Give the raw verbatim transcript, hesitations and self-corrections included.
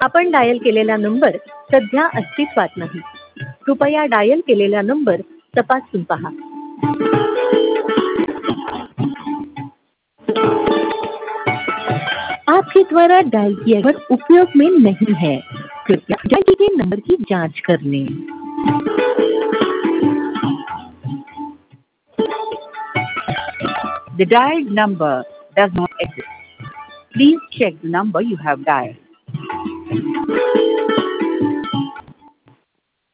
आपण डायल केलेला नंबर सध्या अस्तित्वात नाही. कृपया डायल केलेला नंबर तपासून पहा. आपके द्वारा डायल किया गया उपयोग में नहीं है. कृपया डायल किए नंबर की जांच कर लें. The dialed number does not exist. Please check the number you have dialed.